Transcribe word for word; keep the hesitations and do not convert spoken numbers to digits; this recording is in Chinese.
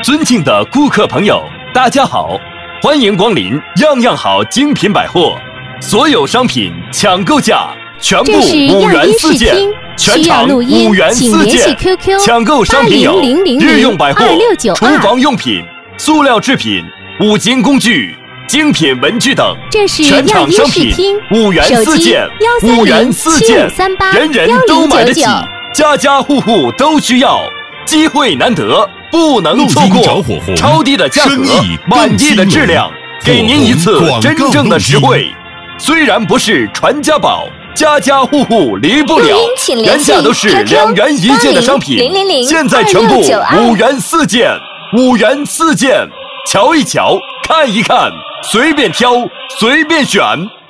尊敬的顾客朋友，大家好，欢迎光临样样好精品百货，所有商品抢购价全部五元四件，全场五元四件，抢购商品有日用百货、厨房用品、塑料制品、五金工具、精品文具等，全场商品五元四件，五元四件，人人都买得起，家家户户都需要，机会难得，不能错过，超低的价格，满意的质量，给您一次真正的实惠。虽然不是传家宝，家家户户离不了，原价都是两元一件的商品，现在全部五元四件，五元四件，瞧一瞧，看一看，随便挑，随便选。